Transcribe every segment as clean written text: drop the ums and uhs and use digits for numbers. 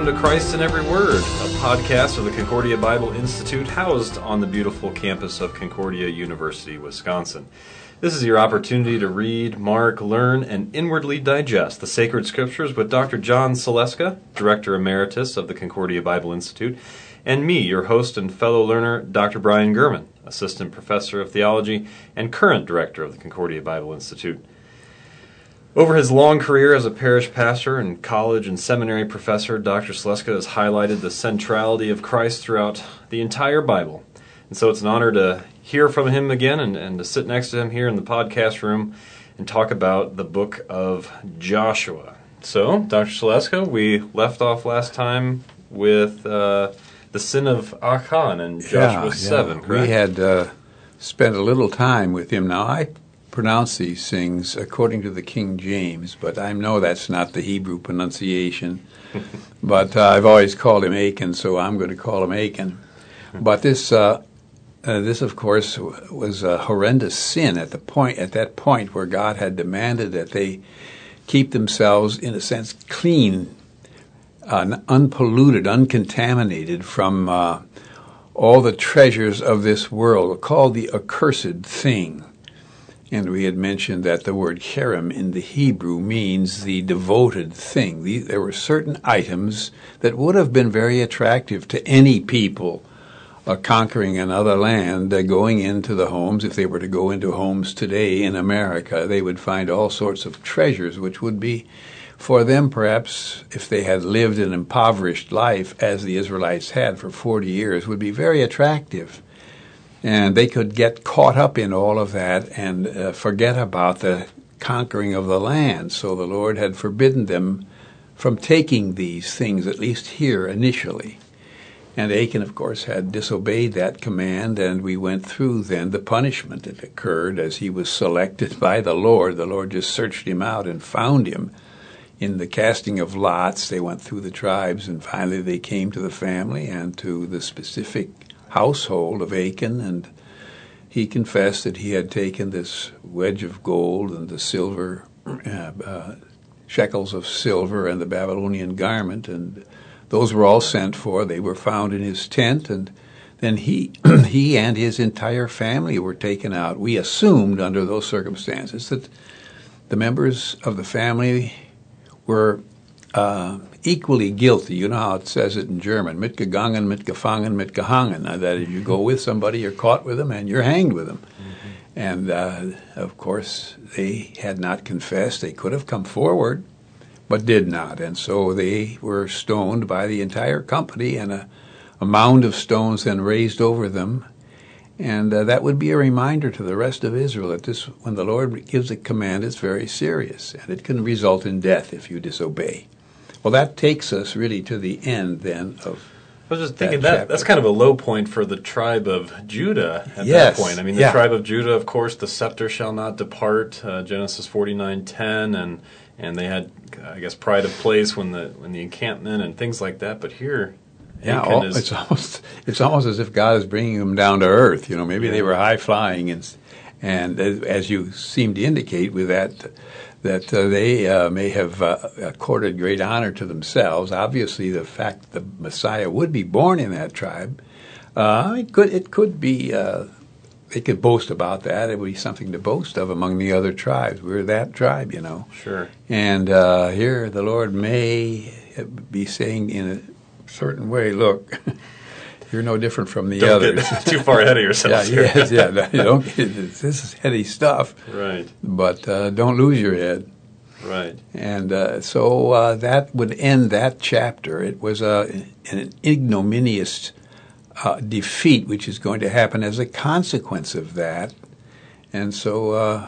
welcome to Christ in Every Word, a podcast of the Concordia Bible Institute housed on the beautiful campus of Concordia University, Wisconsin. This is your opportunity to read, mark, learn, and inwardly digest the sacred scriptures with Dr. John Saleska, Director Emeritus of the Concordia Bible Institute, and me, your host and fellow learner, Dr. Brian Gurman, Assistant Professor of Theology and current Director of the Concordia Bible Institute. Over his long career as a parish pastor and college and seminary professor, Dr. Saleska has highlighted the centrality of Christ throughout the entire Bible. And so it's an honor to hear from him again and to sit next to him here in the podcast room and talk about the book of Joshua. So, Dr. Saleska, we left off last time with the sin of Achan in Joshua 7, correct? We had spent a little time with him. Now, I pronounce these things according to the King James, but I know that's not the Hebrew pronunciation. But I've always called him Achan, so I'm going to call him Achan. But this, of course, was a horrendous sin at that point where God had demanded that they keep themselves, in a sense, clean, unpolluted, uncontaminated from all the treasures of this world, called the accursed thing. And we had mentioned that the word cherem in the Hebrew means the devoted thing. There were certain items that would have been very attractive to any people conquering another land, going into the homes. If they were to go into homes today in America, they would find all sorts of treasures, which would be, for them perhaps, if they had lived an impoverished life, as the Israelites had for 40 years, would be very attractive. And they could get caught up in all of that and forget about the conquering of the land. So the Lord had forbidden them from taking these things, at least here initially. And Achan, of course, had disobeyed that command, and we went through then the punishment that occurred as he was selected by the Lord. The Lord just searched him out and found him. In the casting of lots, they went through the tribes, and finally they came to the family and to the specific household of Achan, and he confessed that he had taken this wedge of gold and the silver, shekels of silver and the Babylonian garment, and those were all sent for. They were found in his tent, and then he and his entire family were taken out. We assumed under those circumstances that the members of the family were equally guilty. You know how it says it in German, mitgegangen, mitgefangen, mitgehangen. That is, you go with somebody, you're caught with them, and you're hanged with them. Mm-hmm. And, of course, they had not confessed. They could have come forward, but did not. And so they were stoned by the entire company, and a mound of stones then raised over them. And that would be a reminder to the rest of Israel that when the Lord gives a command, it's very serious, and it can result in death if you disobey. Well, that takes us really to the end then of I was just thinking that's kind of a low point for the tribe of Judah at that point. I mean, the tribe of Judah, of course, the scepter shall not depart, Genesis 49:10, and they had, I guess, pride of place when the encampment and things like that. But here, it's almost as if God is bringing them down to earth. You know, maybe they were high flying, and as you seem to indicate with that they may have accorded great honor to themselves. Obviously, the fact the Messiah would be born in that tribe, it could be. They could boast about that. It would be something to boast of among the other tribes. We're that tribe, you know. Sure. And here the Lord may be saying in a certain way, look, you're no different from the others. Don't get too far ahead of yourself. This is heady stuff. Right. But don't lose your head. Right. And so that would end that chapter. It was an ignominious defeat, which is going to happen as a consequence of that. And so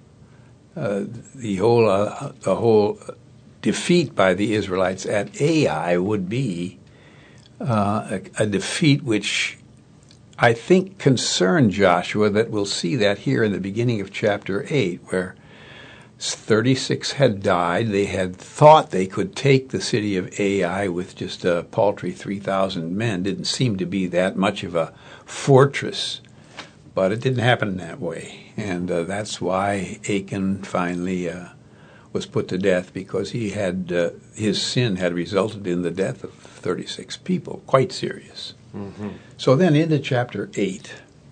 the whole defeat by the Israelites at Ai would be a defeat which I think concerned Joshua, that we'll see that here in the beginning of chapter 8, where 36 had died. They had thought they could take the city of Ai with just a paltry 3,000 men. Didn't seem to be that much of a fortress, but it didn't happen that way. And that's why Achan finally was put to death because he had his sin had resulted in the death of 36 people, quite serious. Mm-hmm. So then into chapter 8.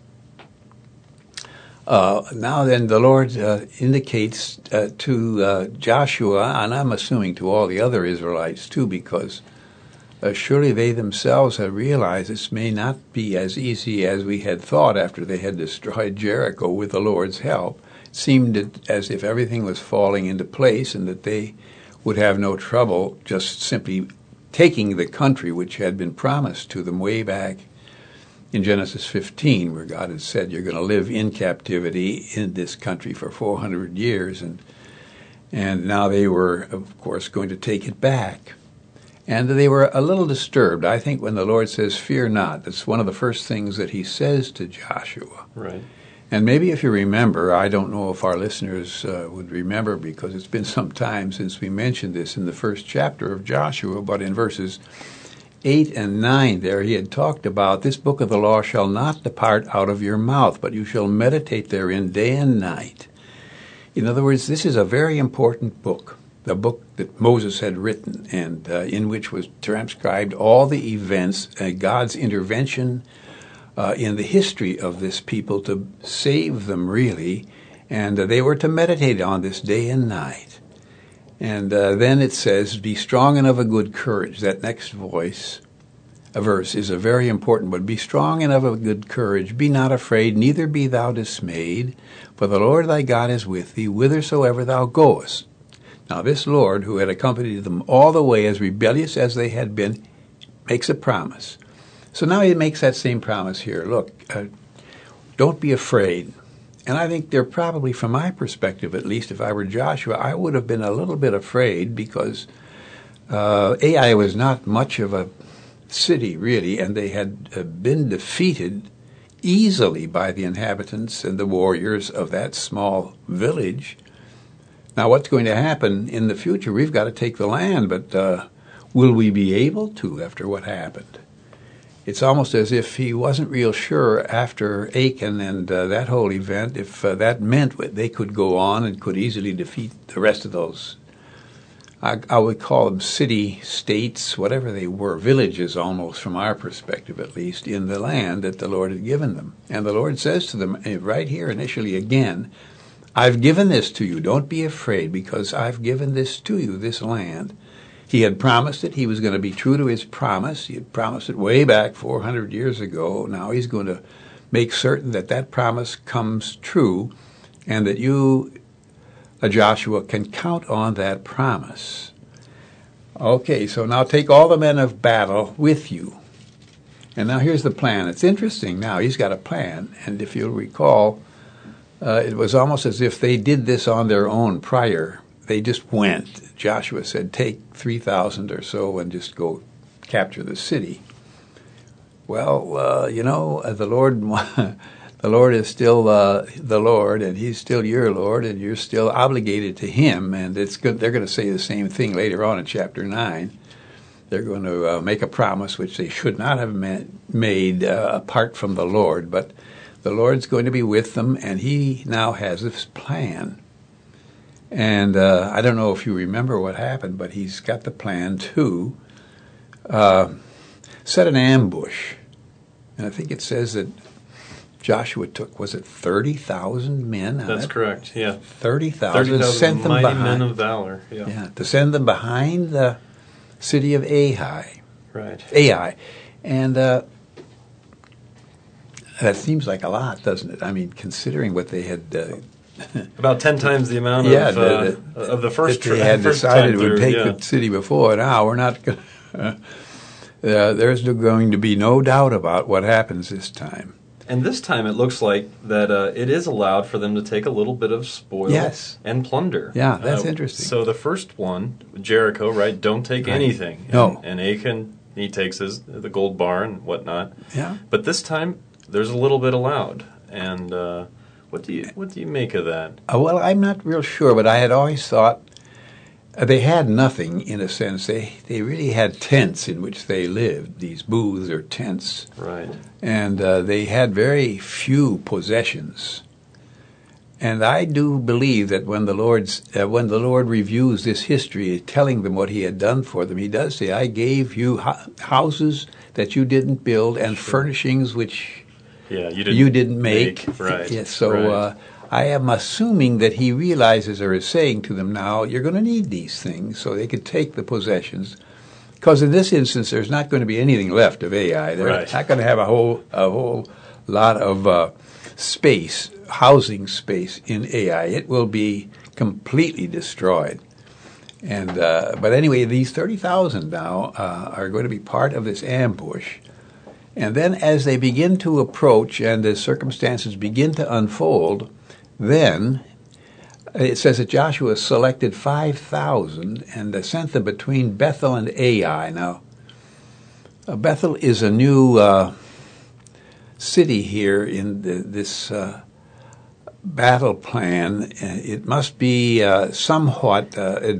Now then the Lord indicates to Joshua, and I'm assuming to all the other Israelites too, because surely they themselves have realized this may not be as easy as we had thought after they had destroyed Jericho with the Lord's help. It seemed as if everything was falling into place and that they would have no trouble just simply taking the country which had been promised to them way back in Genesis 15, where God had said, you're going to live in captivity in this country for 400 years. And now they were, of course, going to take it back. And they were a little disturbed. I think when the Lord says, fear not, that's one of the first things that he says to Joshua. Right. And maybe if you remember, I don't know if our listeners would remember because it's been some time since we mentioned this in the first chapter of Joshua, but in verses 8 and 9 there, he had talked about, this book of the law shall not depart out of your mouth, but you shall meditate therein day and night. In other words, this is a very important book, the book that Moses had written, and in which was transcribed all the events, God's intervention in the history of this people to save them, really, and they were to meditate on this day and night. And then it says, be strong and of a good courage. That next verse is a very important one. Be strong and of a good courage. Be not afraid, neither be thou dismayed, for the Lord thy God is with thee, whithersoever thou goest. Now this Lord, who had accompanied them all the way, as rebellious as they had been, makes a promise. So now he makes that same promise here. Look, don't be afraid. And I think they're probably, from my perspective at least, if I were Joshua, I would have been a little bit afraid because Ai was not much of a city, really, and they had been defeated easily by the inhabitants and the warriors of that small village. Now, what's going to happen in the future? We've got to take the land, but will we be able to after what happened? It's almost as if he wasn't real sure after Achan and that whole event if that meant they could go on and could easily defeat the rest of those. I would call them city-states, whatever they were, villages almost from our perspective at least, in the land that the Lord had given them. And the Lord says to them right here initially again, I've given this to you. Don't be afraid because I've given this to you, this land. He had promised it. He was going to be true to his promise. He had promised it way back 400 years ago. Now he's going to make certain that that promise comes true and that you, Joshua, can count on that promise. Okay, so now take all the men of battle with you. And now here's the plan. It's interesting now. He's got a plan. And if you'll recall, it was almost as if they did this on their own prior. They just went. Joshua said, take 3,000 or so and just go capture the city. Well, the Lord is still the Lord, and he's still your Lord, and you're still obligated to him. And it's good. They're going to say the same thing later on in chapter 9. They're going to make a promise which they should not have made apart from the Lord. But the Lord's going to be with them, and he now has this plan. And I don't know if you remember what happened, but he's got the plan to set an ambush. And I think it says that Joshua took, was it 30,000 men? That's correct, yeah. 30,000 sent them mighty behind. men of valor, yeah. Yeah, to send them behind the city of Ai. Right. Ai. And that seems like a lot, doesn't it? I mean, considering what they had... about 10 times the amount of the first they had decided would take the city before. Now we're not going. There's going to be no doubt about what happens this time. And this time it looks like that it is allowed for them to take a little bit of spoil and plunder. Yeah, that's interesting. So the first one, Jericho, right? Don't take anything. No. And Achan, he takes the gold bar and whatnot. Yeah. But this time there's a little bit allowed. And what do you make of that? Well, I'm not real sure, but I had always thought they had nothing in a sense. They really had tents in which they lived, these booths or tents. Right. And they had very few possessions. And I do believe that when the Lord reviews this history, telling them what he had done for them, he does say, I gave you houses that you didn't build and furnishings which you didn't make. Right. Yeah, so I am assuming that he realizes or is saying to them now, you're going to need these things so they could take the possessions. Because in this instance, there's not going to be anything left of Ai. They're not going to have a whole lot of space, housing space in Ai. It will be completely destroyed. And but anyway, these 30,000 now are going to be part of this ambush. And then as they begin to approach and the circumstances begin to unfold, then it says that Joshua selected 5,000 and sent them between Bethel and Ai. Now, Bethel is a new city here in this battle plan. It must be somewhat,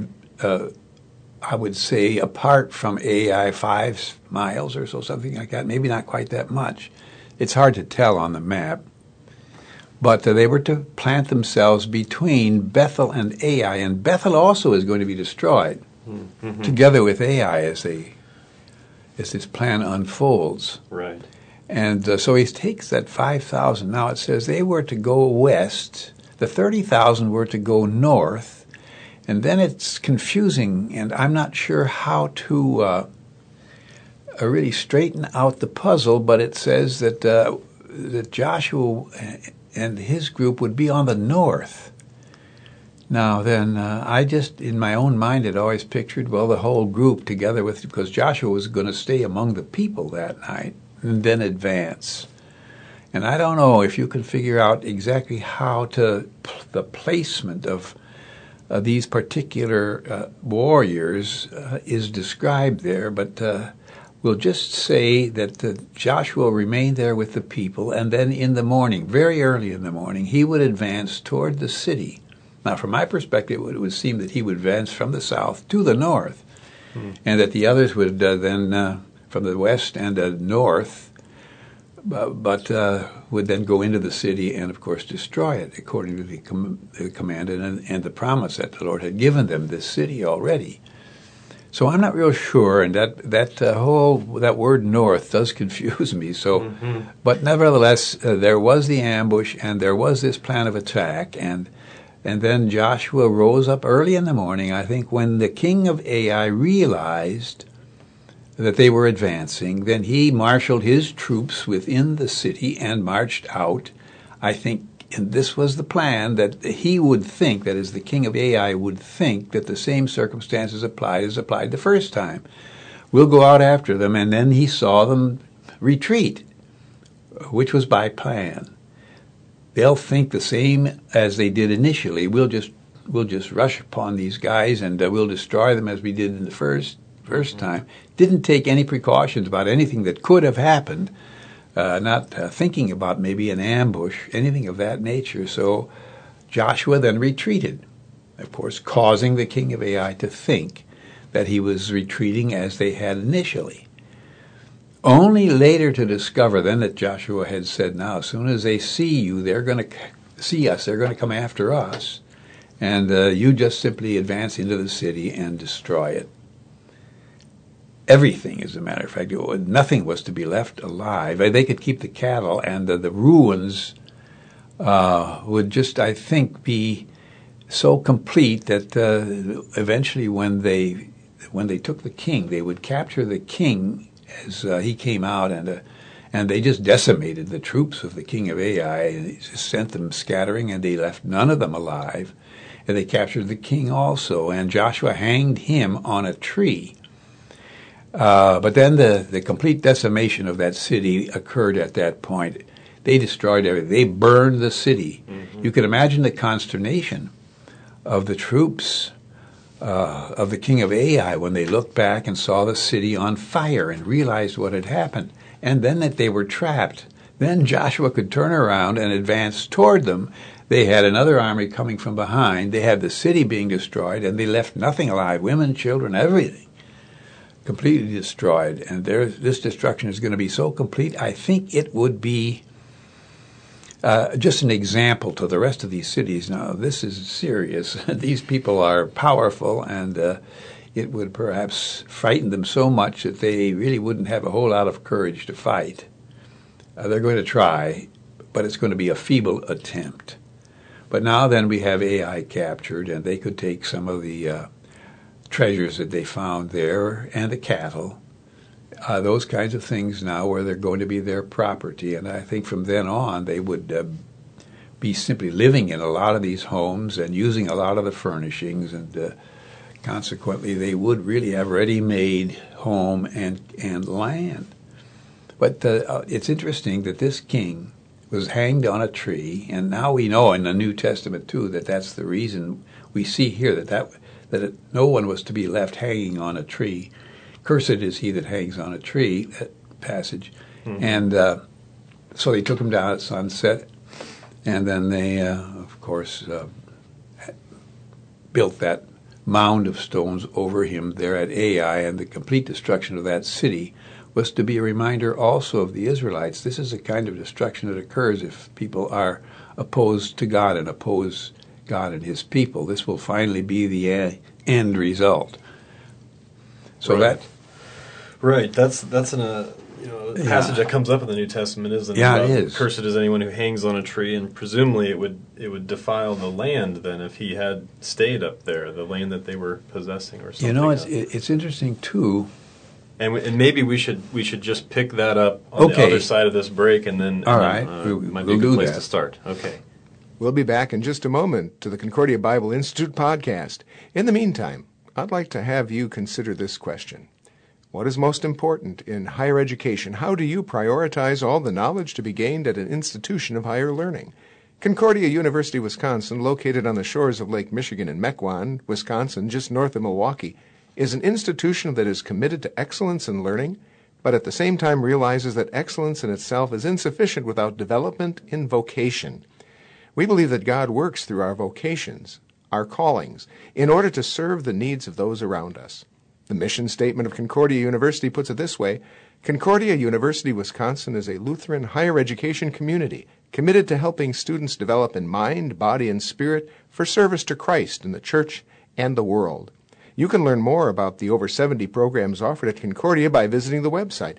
I would say, apart from Ai 5 miles or so, something like that. Maybe not quite that much. It's hard to tell on the map. But they were to plant themselves between Bethel and Ai, and Bethel also is going to be destroyed together with Ai as this plan unfolds. Right. And so he takes that 5,000. Now it says they were to go west. The 30,000 were to go north. And then it's confusing, and I'm not sure how to really straighten out the puzzle, but it says that Joshua and his group would be on the north. Now then, I just, in my own mind, had always pictured, well, the whole group together with, because Joshua was going to stay among the people that night and then advance. And I don't know if you can figure out exactly how the placement of these particular warriors is described there, but we'll just say that Joshua remained there with the people, and then in the morning, very early in the morning, he would advance toward the city. Now, from my perspective, it would seem that he would advance from the south to the north, and that the others would then, from the west and north, but would then go into the city and, of course, destroy it, according to the command and the promise that the Lord had given them, this city already. So I'm not real sure, and that word north does confuse me. So, but nevertheless, there was the ambush, and there was this plan of attack, and then Joshua rose up early in the morning. I think when the king of Ai realized that they were advancing, then he marshaled his troops within the city and marched out. I think, and this was the plan, that he would think, that is, the king of Ai would think that the same circumstances applied as applied the first time. We'll go out after them, and then he saw them retreat, which was by plan. They'll think the same as they did initially. We'll just rush upon these guys, and we'll destroy them as we did in the first time. Didn't take any precautions about anything that could have happened. Not thinking about maybe an ambush, anything of that nature. So Joshua then retreated, of course, causing the king of Ai to think that he was retreating as they had initially. Only later to discover then that Joshua had said, now, as soon as they see you, they're going to see us, they're going to come after us, and you just simply advance into the city and destroy it. Everything, as a matter of fact, nothing was to be left alive. They could keep the cattle, and the ruins would just, I think, be so complete that eventually when they took the king, they would capture the king as he came out, and they just decimated the troops of the king of Ai, and just sent them scattering, and they left none of them alive. And they captured the king also, and Joshua hanged him on a tree. But then the complete decimation of that city occurred at that point. They destroyed everything. They burned the city. You can imagine the consternation of the troops of the king of Ai when they looked back and saw the city on fire and realized what had happened, and then that they were trapped. Then Joshua could turn around and advance toward them. They had another army coming from behind. They had the city being destroyed, and they left nothing alive, women, children, everything. Completely destroyed, and this destruction is going to be so complete, I think it would be just an example to the rest of these cities. Now, this is serious. These people are powerful, and it would perhaps frighten them so much that they really wouldn't have a whole lot of courage to fight. They're going to try, but it's going to be a feeble attempt. But now then we have AI captured, and they could take some of the treasures that they found there and the cattle, those kinds of things now where they're going to be their property. And I think from then on they would be simply living in a lot of these homes and using a lot of the furnishings, and consequently they would really have ready-made home and land. But it's interesting that this king was hanged on a tree, and now we know in the New Testament too that that's the reason. We see here that no one was to be left hanging on a tree. Cursed is he that hangs on a tree, that passage. Mm-hmm. And so they took him down at sunset, and then they, of course, built that mound of stones over him there at Ai, and the complete destruction of that city was to be a reminder also of the Israelites. This is a kind of destruction that occurs if people are opposed to God and oppose God and his people. This will finally be the end result. So right. That's a passage that comes up in the New Testament, isn't it? Yeah, it is. Cursed is anyone who hangs on a tree, and presumably it would defile the land then if he had stayed up there, the land that they were possessing or something. You know, it's interesting too. And maybe we should just pick that up on the other side of this break, and then all right, might be a good place to start. Okay. We'll be back in just a moment to the Concordia Bible Institute podcast. In the meantime, I'd like to have you consider this question. What is most important in higher education? How do you prioritize all the knowledge to be gained at an institution of higher learning? Concordia University, Wisconsin, located on the shores of Lake Michigan in Mequon, Wisconsin, just north of Milwaukee, is an institution that is committed to excellence in learning, but at the same time realizes that excellence in itself is insufficient without development in vocation. We believe that God works through our vocations, our callings, in order to serve the needs of those around us. The mission statement of Concordia University puts it this way: Concordia University, Wisconsin is a Lutheran higher education community committed to helping students develop in mind, body, and spirit for service to Christ in the church and the world. You can learn more about the over 70 programs offered at Concordia by visiting the website,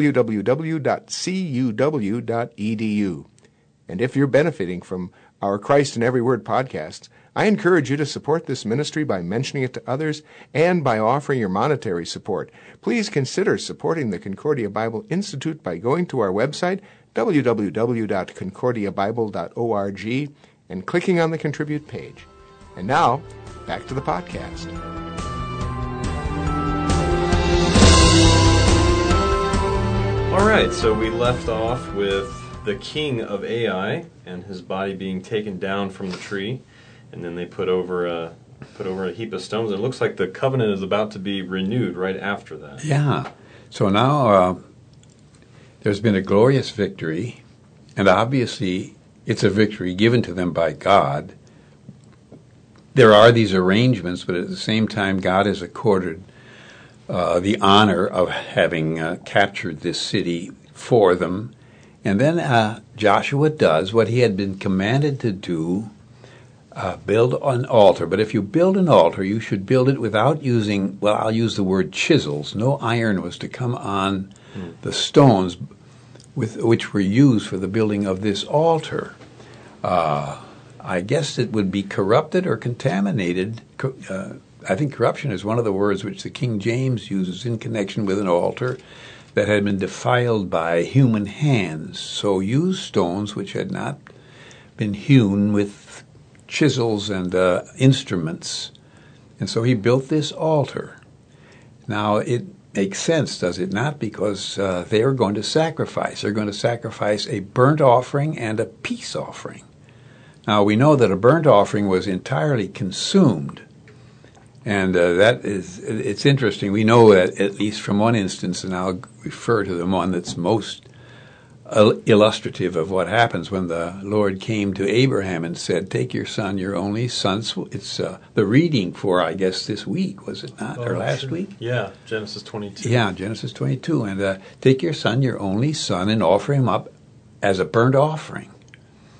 www.cuw.edu. And if you're benefiting from our Christ in Every Word podcasts, I encourage you to support this ministry by mentioning it to others and by offering your monetary support. Please consider supporting the Concordia Bible Institute by going to our website, www.concordiabible.org, and clicking on the Contribute page. And now, back to the podcast. All right, so we left off with the king of Ai and his body being taken down from the tree, and then they put over a heap of stones. It looks like the covenant is about to be renewed right after that. Yeah. So now there's been a glorious victory, and obviously it's a victory given to them by God. There are these arrangements, but at the same time God has accorded the honor of having captured this city for them. And then Joshua does what he had been commanded to do, build an altar. But if you build an altar, you should build it without using, well, I'll use the word chisels. No iron was to come on the stones which were used for the building of this altar. I guess it would be corrupted or contaminated. I think corruption is one of the words which the King James uses in connection with an altar that had been defiled by human hands. So use stones which had not been hewn with chisels and instruments. And so he built this altar. Now it makes sense, does it not? Because they are going to sacrifice. They're going to sacrifice a burnt offering and a peace offering. Now we know that a burnt offering was entirely consumed. And it's interesting. We know that at least from one instance, and I'll refer to the one that's most illustrative of what happens when the Lord came to Abraham and said, "Take your son, your only son." It's the reading for, I guess, this week, was it not, or last week? Yeah, Genesis 22. Yeah, Genesis 22. And take your son, your only son, and offer him up as a burnt offering.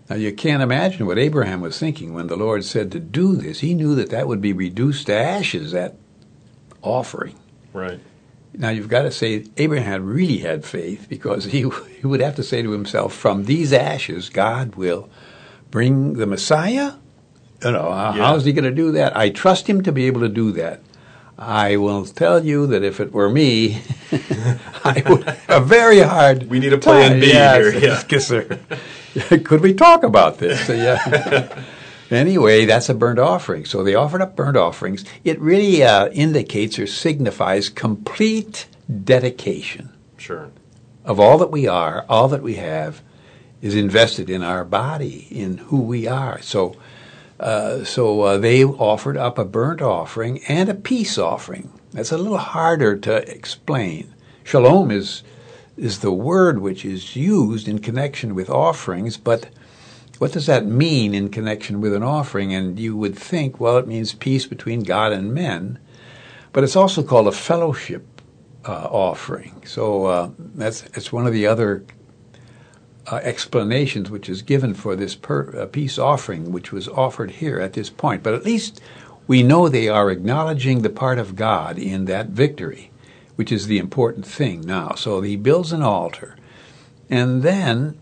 Now, you can't imagine what Abraham was thinking when the Lord said to do this. He knew that would be reduced to ashes, that offering. Right. Now, you've got to say Abraham really had faith, because he would have to say to himself, from these ashes, God will bring the Messiah? How is he going to do that? I trust him to be able to do that. I will tell you that if it were me, I would have a very hard We need a plan B here. Yeah. Could we talk about this? Yeah. Anyway, that's a burnt offering. So they offered up burnt offerings. It really indicates or signifies complete dedication. Sure. Of all that we are, all that we have, is invested in our body, in who we are. So they offered up a burnt offering and a peace offering. That's a little harder to explain. Shalom is the word which is used in connection with offerings, but what does that mean in connection with an offering? And you would think, well, it means peace between God and men, but it's also called a fellowship offering. So it's one of the other explanations which is given for this peace offering, which was offered here at this point. But at least we know they are acknowledging the part of God in that victory, which is the important thing now. So he builds an altar, and then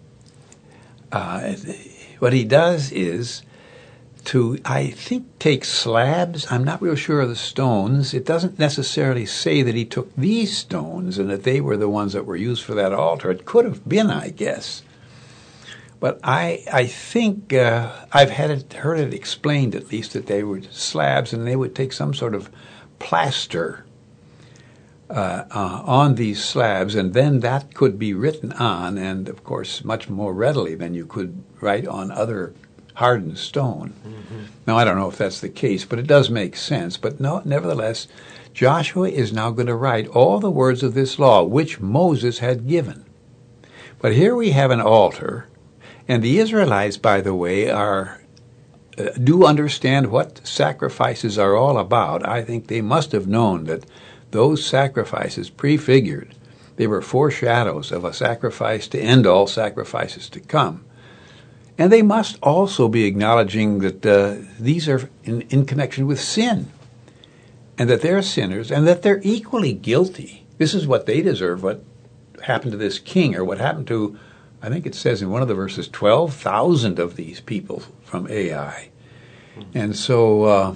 what he does is to, I think, take slabs. I'm not real sure of the stones. It doesn't necessarily say that he took these stones and that they were the ones that were used for that altar. It could have been, I guess. But I think I've heard it explained, at least, that they were slabs, and they would take some sort of plaster on these slabs, and then that could be written on, and of course much more readily than you could write on other hardened stone. Mm-hmm. Now, I don't know if that's the case, but it does make sense. But no, nevertheless, Joshua is now going to write all the words of this law, which Moses had given. But here we have an altar, and the Israelites, by the way, do understand what sacrifices are all about. I think they must have known that those sacrifices prefigured. They were foreshadows of a sacrifice to end all sacrifices to come. And they must also be acknowledging that these are in connection with sin, and that they're sinners, and that they're equally guilty. This is what they deserve, what happened to this king, or what happened to, I think it says in one of the verses, 12,000 of these people from Ai. And so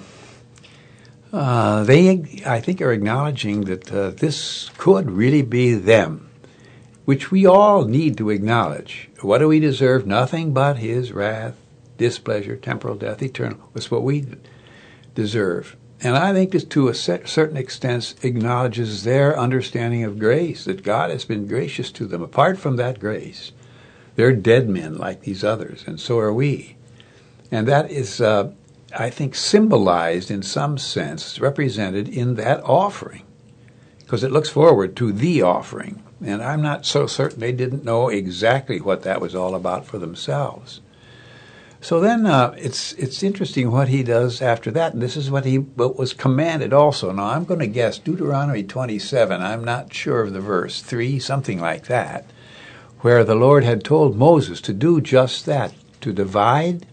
they, I think, are acknowledging that this could really be them, which we all need to acknowledge. What do we deserve? Nothing but his wrath, displeasure, temporal death, eternal. That's what we deserve. And I think this, to a certain extent, acknowledges their understanding of grace, that God has been gracious to them. Apart from that grace, they're dead men like these others, and so are we. And that is, I think, symbolized in some sense, represented in that offering, because it looks forward to the offering. And I'm not so certain they didn't know exactly what that was all about for themselves. So then it's interesting what he does after that, and this is what was commanded also. Now, I'm going to guess Deuteronomy 27, I'm not sure of the verse, 3, something like that, where the Lord had told Moses to do just that, to divide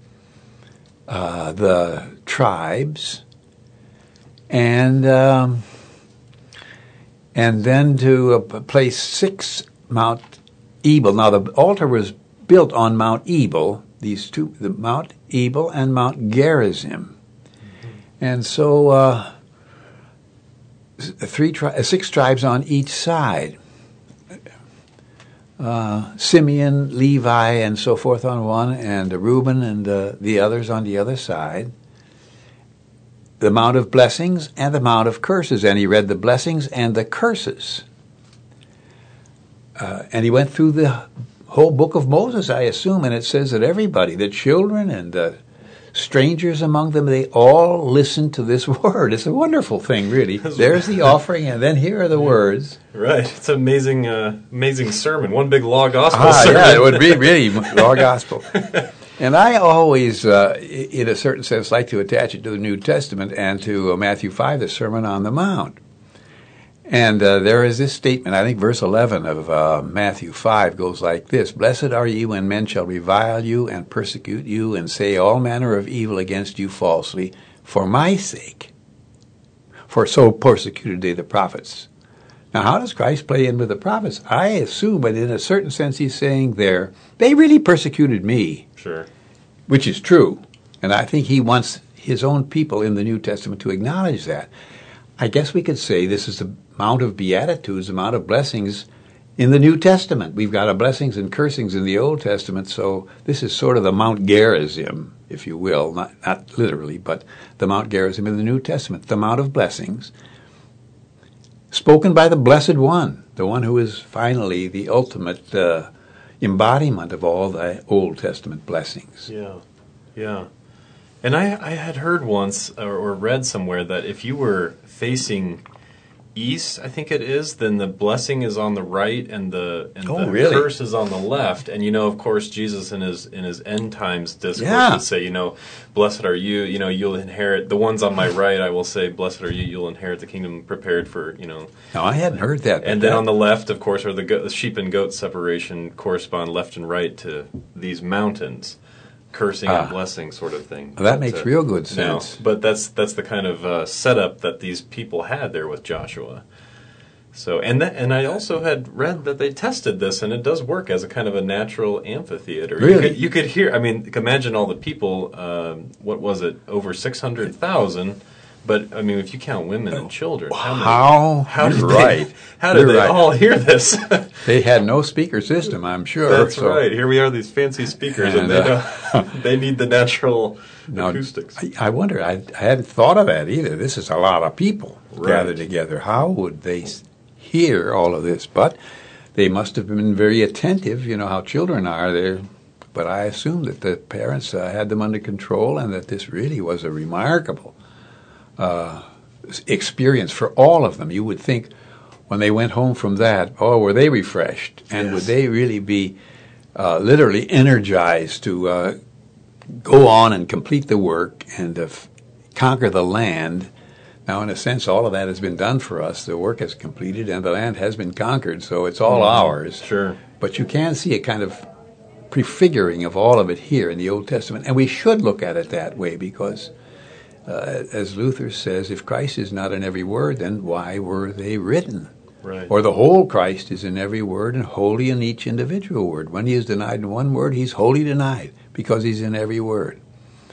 the tribes, and then to place 6 Mount Ebal. Now, the altar was built on Mount Ebal, these two, the Mount Ebal and Mount Gerizim. Mm-hmm. And so 6 tribes on each side. Simeon, Levi, and so forth on one, and Reuben and the others on the other side. The Mount of Blessings and the Mount of Curses. And he read the blessings and the curses. And he went through the whole book of Moses, I assume, and it says that everybody, the children and the strangers among them, they all listened to this word. It's a wonderful thing, really. There's the offering, and then here are the words. Right. It's an amazing, amazing sermon. One big law gospel sermon. Yeah, it would be really law gospel. And I always, in a certain sense, like to attach it to the New Testament and to Matthew 5, the Sermon on the Mount. And there is this statement, I think verse 11 of Matthew 5 goes like this: "Blessed are ye when men shall revile you and persecute you and say all manner of evil against you falsely for my sake. For so persecuted they the prophets." Now, how does Christ play in with the prophets? I assume, but in a certain sense he's saying there, they really persecuted me. Sure. Which is true. And I think he wants his own people in the New Testament to acknowledge that. I guess we could say this is the Mount of Beatitudes, the Mount of Blessings in the New Testament. We've got a blessings and cursings in the Old Testament, so this is sort of the Mount Gerizim, if you will, not literally, but the Mount Gerizim in the New Testament, the Mount of Blessings, spoken by the Blessed One, the one who is finally the ultimate embodiment of all the Old Testament blessings. Yeah, yeah. And I had heard once or read somewhere that if you were facing east, I think it is, then the blessing is on the right and the really? curse is on the left. And of course, Jesus in his end times discourse would say, blessed are you, you'll inherit the ones on my right. I will say, blessed are you, you'll inherit the kingdom prepared for. No, I hadn't heard that. And then on the left, of course, are the sheep and goat separation correspond left and right to these mountains. Cursing and blessing sort of thing. Well, that makes real good sense. But that's the kind of setup that these people had there with Joshua. So and I also had read that they tested this, and it does work as a kind of a natural amphitheater. Really? You could hear. I mean, imagine all the people. What was it? Over 600,000. But I mean, if you count women and children, how did they all hear this? They had no speaker system, I'm sure. That's right. Here we are, these fancy speakers, and they need the natural acoustics. I wonder. I hadn't thought of that either. This is a lot of people gathered together. How would they hear all of this? But they must have been very attentive. You know how children are there. But I assume that the parents had them under control, and that this really was a remarkable experience for all of them. You would think when they went home from that, were they refreshed? And would they really be literally energized to go on and complete the work and conquer the land? Now, in a sense, all of that has been done for us. The work is completed and the land has been conquered, so it's all ours. Sure. But you can see a kind of prefiguring of all of it here in the Old Testament. And we should look at it that way because as Luther says, if Christ is not in every word, then why were they written? Right. Or the whole Christ is in every word and wholly in each individual word. When he is denied in one word, he's wholly denied because he's in every word.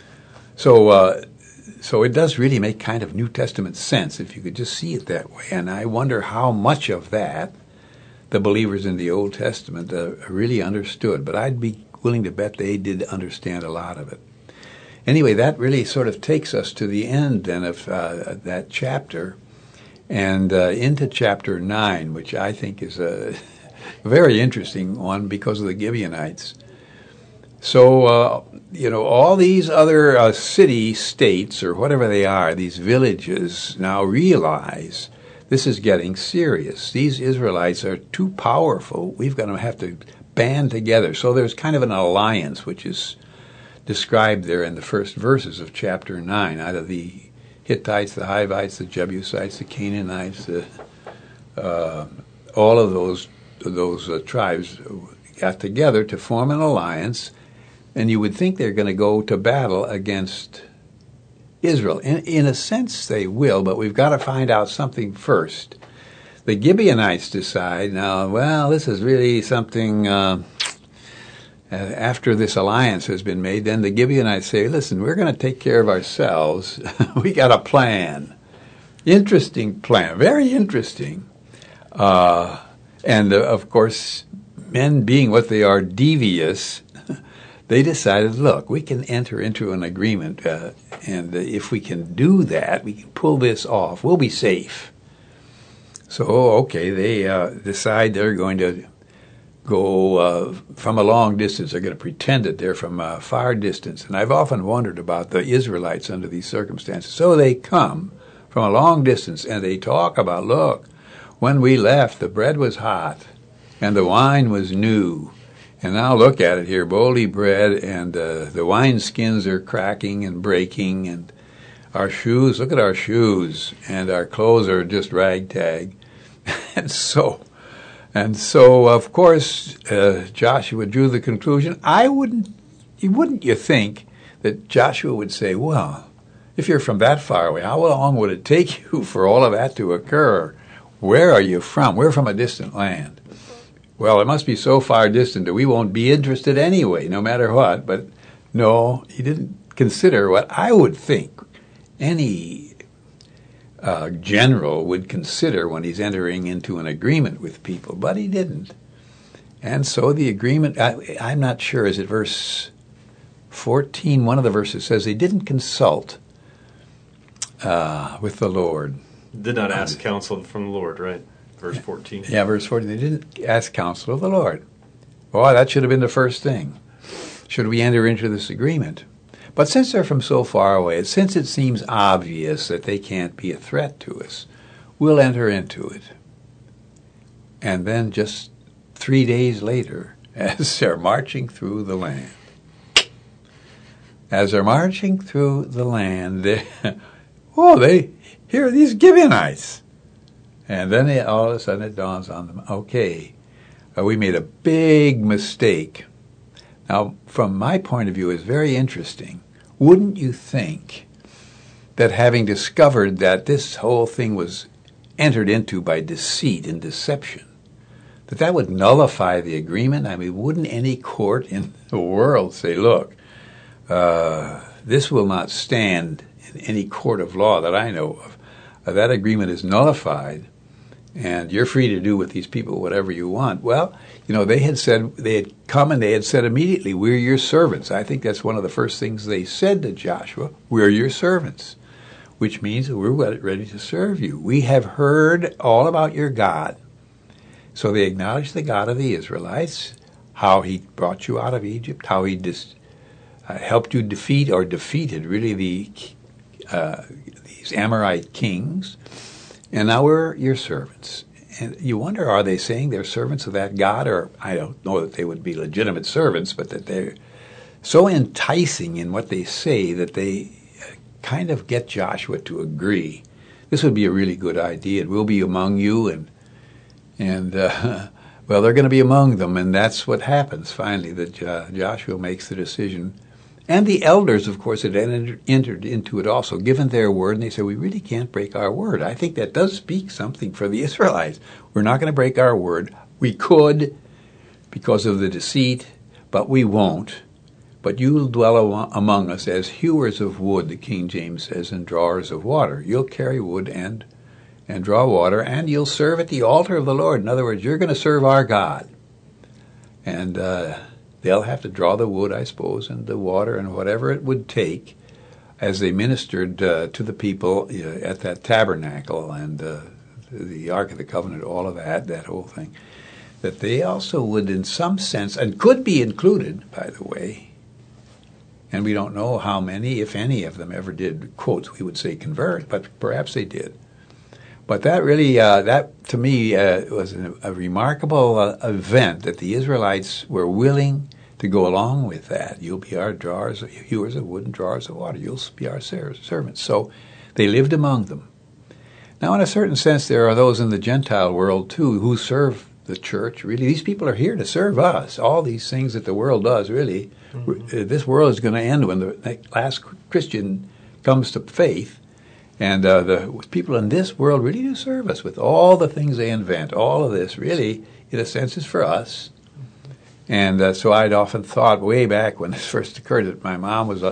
So it does really make kind of New Testament sense if you could just see it that way. And I wonder how much of that the believers in the Old Testament really understood. But I'd be willing to bet they did understand a lot of it. Anyway, that really sort of takes us to the end then of that chapter and into chapter 9, which I think is a very interesting one because of the Gibeonites. So, all these other city-states or whatever they are, these villages now realize this is getting serious. These Israelites are too powerful. We've got to have to band together. So there's kind of an alliance which is described there in the first verses of chapter 9, out of the Hittites, the Hivites, the Jebusites, the Canaanites, all of those tribes got together to form an alliance, and you would think they're going to go to battle against Israel. In a sense, they will, but we've got to find out something first. The Gibeonites decide, this is really something. After this alliance has been made, then the Gibeonites say, listen, we're going to take care of ourselves. We got a plan. Interesting plan. Very interesting. And, of course, men being what they are, devious, they decided, look, we can enter into an agreement, and if we can do that, we can pull this off, we'll be safe. So, okay, they decide they're going to go from a long distance. They're going to pretend that they're from a far distance. And I've often wondered about the Israelites under these circumstances. So they come from a long distance, and they talk about, look, when we left, the bread was hot, and the wine was new. And now look at it here, moldy bread, and the wineskins are cracking and breaking, and our shoes, look at our shoes, and our clothes are just ragtag. And so, of course, Joshua drew the conclusion. Wouldn't you think that Joshua would say, well, if you're from that far away, how long would it take you for all of that to occur? Where are you from? We're from a distant land. Well, it must be so far distant that we won't be interested anyway, no matter what. But no, he didn't consider what I would think any general would consider when he's entering into an agreement with people, but he didn't. And so the agreement, I'm not sure, is it verse 14? One of the verses says they didn't consult with the Lord. Did not ask counsel from the Lord, right? Verse 14. Yeah, verse 14. They didn't ask counsel of the Lord. Boy, that should have been the first thing. Should we enter into this agreement? But since they're from so far away, since it seems obvious that they can't be a threat to us, we'll enter into it. And then just 3 days later, as they're marching through the land, they hear these Gibeonites. And then all of a sudden it dawns on them, okay, we made a big mistake. Now, from my point of view, it's very interesting. Wouldn't you think that having discovered that this whole thing was entered into by deceit and deception, that would nullify the agreement? I mean, wouldn't any court in the world say, look, this will not stand in any court of law that I know of. That agreement is nullified, and you're free to do with these people whatever you want. Well, they had come and they had said immediately, we're your servants. I think that's one of the first things they said to Joshua, we're your servants, which means that we're ready to serve you. We have heard all about your God. So they acknowledged the God of the Israelites, how he brought you out of Egypt, how he helped you defeated really these Amorite kings, and now we're your servants. And you wonder, are they saying they're servants of that God? Or I don't know that they would be legitimate servants, but that they're so enticing in what they say that they kind of get Joshua to agree. This would be a really good idea. And we'll be among you, and well, they're going to be among them, and that's what happens finally, that Joshua makes the decision. And the elders, of course, had entered into it also, given their word, and they said, we really can't break our word. I think that does speak something for the Israelites. We're not going to break our word. We could because of the deceit, but we won't. But you'll dwell among us as hewers of wood, the King James says, and drawers of water. You'll carry wood and draw water, and you'll serve at the altar of the Lord. In other words, you're going to serve our God. And they'll have to draw the wood, I suppose, and the water and whatever it would take as they ministered to the people at that tabernacle and the Ark of the Covenant, all of that whole thing, that they also would in some sense, and could be included, by the way, and we don't know how many, if any of them ever did, quotes, we would say convert, but perhaps they did. But that really, that to me was a remarkable event, that the Israelites were willing to go along with that. You'll be our hewers of wood and drawers of water. You'll be our servants. So they lived among them. Now, in a certain sense, there are those in the Gentile world, too, who serve the church. Really, these people are here to serve us. All these things that the world does, really, this world is going to end when the last Christian comes to faith. And the people in this world really do serve us with all the things they invent. All of this, really, in a sense, is for us. And so I'd often thought way back when this first occurred that my mom was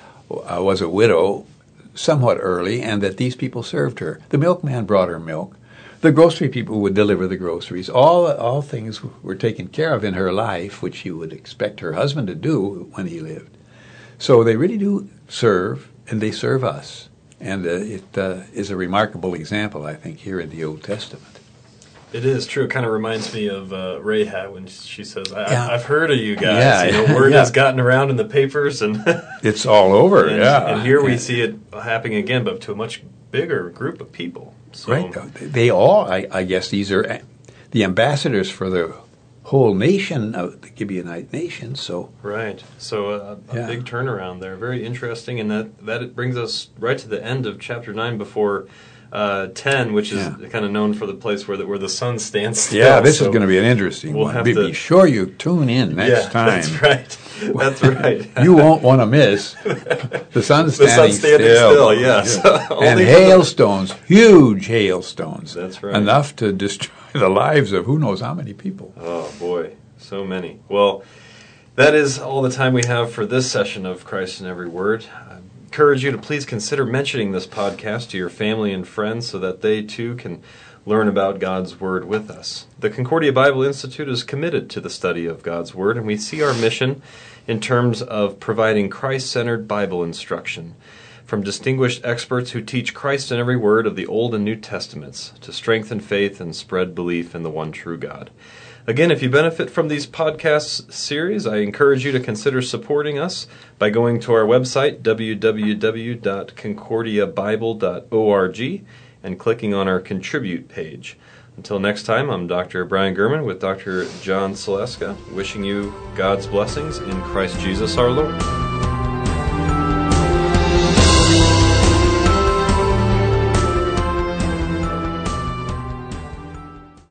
a widow somewhat early, and that these people served her. The milkman brought her milk. The grocery people would deliver the groceries. All things were taken care of in her life, which you would expect her husband to do when he lived. So they really do serve, and they serve us. And it is a remarkable example, I think, here in the Old Testament. It is true. It kind of reminds me of Rahab when she says, I've heard of you guys. Yeah, word has gotten around in the papers. And it's all over, And here we see it happening again, but to a much bigger group of people. So, right. They all, I guess, these are the ambassadors for the whole nation of the Gibeonite nation. So right. So a big turnaround there. Very interesting. And that it brings us right to the end of chapter 9 before 10, which is kind of known for the place where the sun stands still. Yeah, this is going to be an interesting we'll one. Be sure you tune in next time. That's right. That's right. You won't want to miss the sun standing still. Yes. And hailstones, huge hailstones. That's right. Enough to destroy the lives of who knows how many people. Oh, boy. So many. Well, that is all the time we have for this session of Christ in Every Word. I encourage you to please consider mentioning this podcast to your family and friends so that they too can learn about God's Word with us. The Concordia Bible Institute is committed to the study of God's Word, and we see our mission in terms of providing Christ-centered Bible instruction from distinguished experts who teach Christ in every word of the Old and New Testaments to strengthen faith and spread belief in the one true God. Again, if you benefit from these podcast series, I encourage you to consider supporting us by going to our website, www.concordiabible.org, and clicking on our Contribute page. Until next time, I'm Dr. Brian Gurman with Dr. John Saleska, wishing you God's blessings in Christ Jesus our Lord.